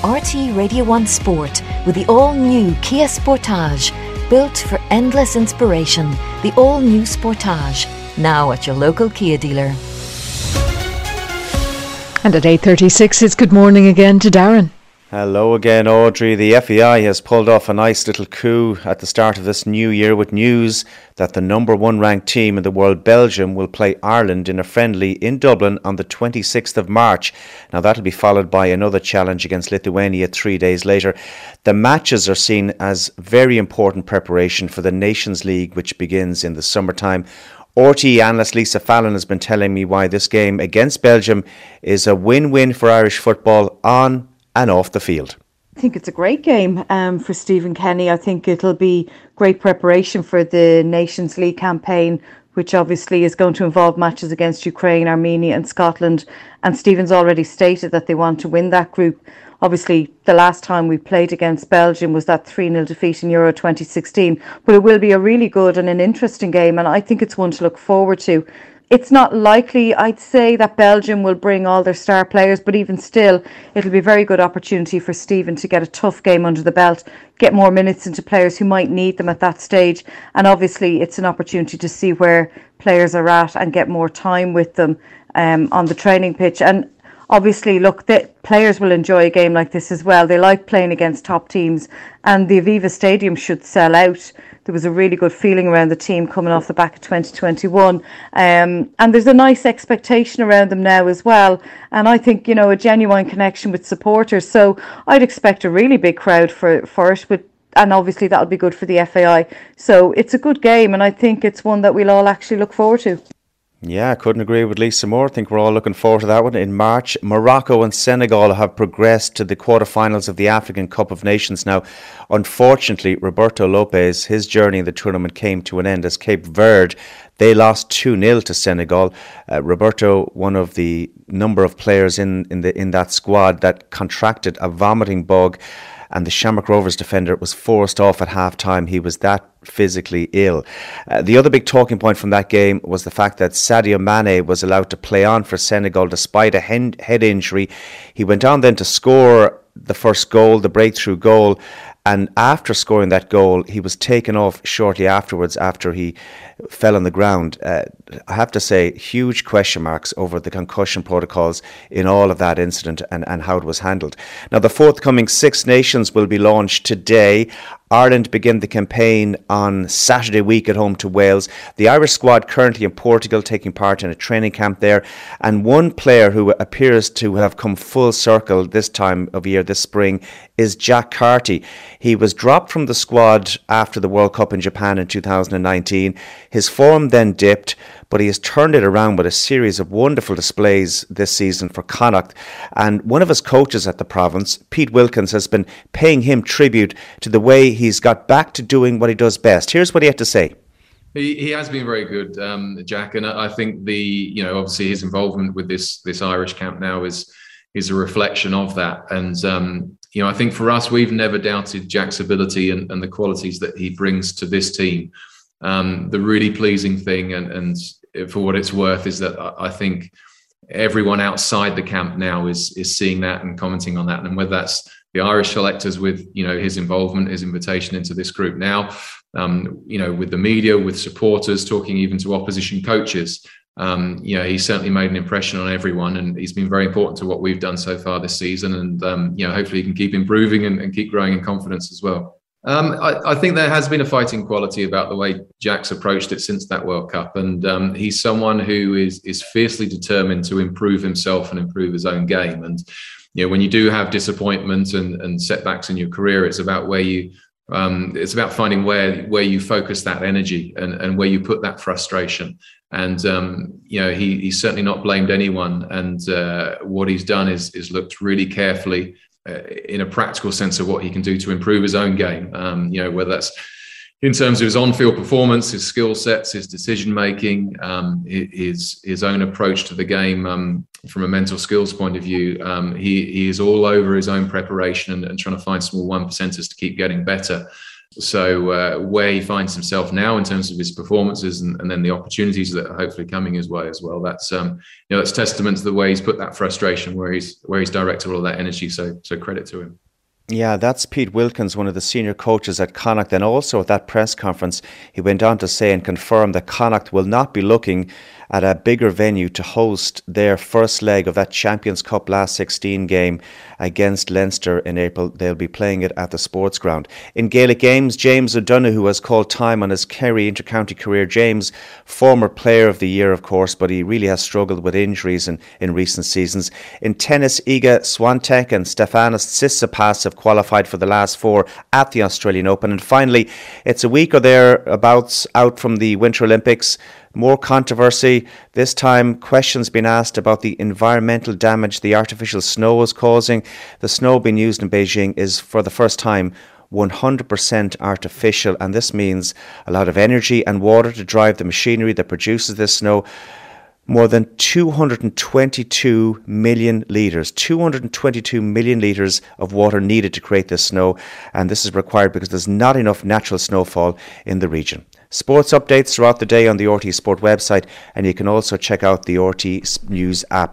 RTÉ Radio 1 Sport with the all-new Kia Sportage. Built for endless inspiration, the all-new Sportage. Now at your local Kia dealer. And at 8:36, it's good morning again to Darren. Hello again, Audrey. The FAI has pulled off a nice little coup at the start of this new year with news that the number one ranked team in the world, Belgium, will play Ireland in a friendly in Dublin on the 26th of March. Now that'll be followed by another challenge against Lithuania 3 days later. The matches are seen as very important preparation for the Nations League, which begins in the summertime. RTÉ analyst Lisa Fallon has been telling me why this game against Belgium is a win-win for Irish football on and off the field. I think it's a great game for Stephen Kenny. I think it'll be great preparation for the Nations League campaign, which obviously is going to involve matches against Ukraine, Armenia and Scotland. And Stephen's already stated that they want to win that group. Obviously, the last time we played against Belgium was that 3-0 defeat in Euro 2016. But it will be a really good and an interesting game, and I think it's one to look forward to. It's not likely, I'd say, that Belgium will bring all their star players, but even still, it'll be a very good opportunity for Stephen to get a tough game under the belt, get more minutes into players who might need them at that stage. And obviously, it's an opportunity to see where players are at and get more time with them on the training pitch. And obviously, look, the players will enjoy a game like this as well. They like playing against top teams, and the Aviva Stadium should sell out. There was a really good feeling around the team coming off the back of 2021. And there's a nice expectation around them now as well. And I think, you know, a genuine connection with supporters. So I'd expect a really big crowd for it. And obviously that'll be good for the FAI. So it's a good game, and I think it's one that we'll all actually look forward to. Yeah, I couldn't agree with Lisa more. I think we're all looking forward to that one. In March, Morocco and Senegal have progressed to the quarterfinals of the African Cup of Nations. Now, unfortunately, Roberto Lopez, his journey in the tournament came to an end as Cape Verde. They lost 2-0 to Senegal. Roberto, one of the number of players in that squad that contracted a vomiting bug, and the Shamrock Rovers defender was forced off at half-time. He was that physically ill. The other big talking point from that game was the fact that Sadio Mane was allowed to play on for Senegal despite a head injury. He went on then to score the first goal, the breakthrough goal, and after scoring that goal, he was taken off shortly afterwards after he fell on the ground. I have to say, huge question marks over the concussion protocols in all of that incident and how it was handled. Now, the forthcoming Six Nations will be launched today. Ireland begin the campaign on Saturday week at home to Wales. The Irish squad currently in Portugal, taking part in a training camp there. And one player who appears to have come full circle this time of year, this spring, is Jack Carty. He was dropped from the squad after the World Cup in Japan in 2019. His form then dipped, but he has turned it around with a series of wonderful displays this season for Connacht. And one of his coaches at the province, Pete Wilkins, has been paying him tribute to the way he's got back to doing what he does best. Here's what he had to say. He has been very good, Jack, and I think obviously his involvement with this Irish camp now is a reflection of that. And I think for us, we've never doubted Jack's ability and the qualities that he brings to this team. The really pleasing thing, and for what it's worth, is that I think everyone outside the camp now is seeing that and commenting on that. And whether that's the Irish selectors with, his involvement, his invitation into this group now, with the media, with supporters, talking even to opposition coaches, he's certainly made an impression on everyone, and he's been very important to what we've done so far this season. And, hopefully he can keep improving and keep growing in confidence as well. I think there has been a fighting quality about the way Jack's approached it since that World Cup. And he's someone who is fiercely determined to improve himself and improve his own game. And, when you do have disappointment and setbacks in your career, it's about it's about finding where you focus that energy and where you put that frustration. And, he's certainly not blamed anyone. And what he's done is looked really carefully in a practical sense of what he can do to improve his own game, whether that's in terms of his on-field performance, his skill sets, his decision-making, his own approach to the game from a mental skills point of view. He is all over his own preparation and trying to find small 1%ers to keep getting better. So where he finds himself now in terms of his performances and then the opportunities that are hopefully coming his way as well, that's that's testament to the way he's put that frustration where he's directed all that energy. So credit to him. Yeah, that's Pete Wilkins, one of the senior coaches at Connacht. And also at that press conference, he went on to say and confirm that Connacht will not be looking at a bigger venue to host their first leg of that Champions Cup last 16 game against Leinster in April. They'll be playing it at the Sports Ground. In Gaelic games, James O'Donoghue has called time on his Kerry inter-county career. James, former player of the year, of course, but he really has struggled with injuries in recent seasons. In tennis, Iga Swiatek and Stefanos Tsitsipas have qualified for the last four at the Australian Open. And finally, it's a week or thereabouts out from the Winter Olympics. More controversy, this time questions being asked about the environmental damage the artificial snow is causing. The snow being used in Beijing is for the first time 100% artificial, and this means a lot of energy and water to drive the machinery that produces this snow. More than 222 million litres, 222 million litres of water needed to create this snow, and this is required because there's not enough natural snowfall in the region. Sports updates throughout the day on the RT Sport website, and you can also check out the RT News app.